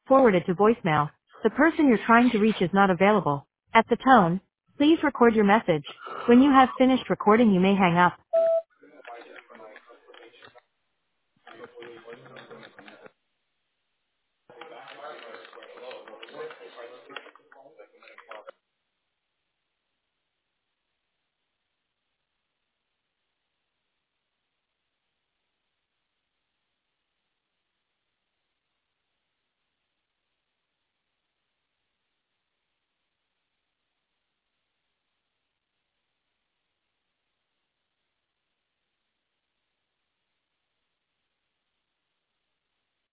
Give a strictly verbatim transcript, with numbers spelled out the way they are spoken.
Forwarded to voicemail. The person you're trying to reach is not available. At the tone, please record your message. When you have finished recording, you may hang up.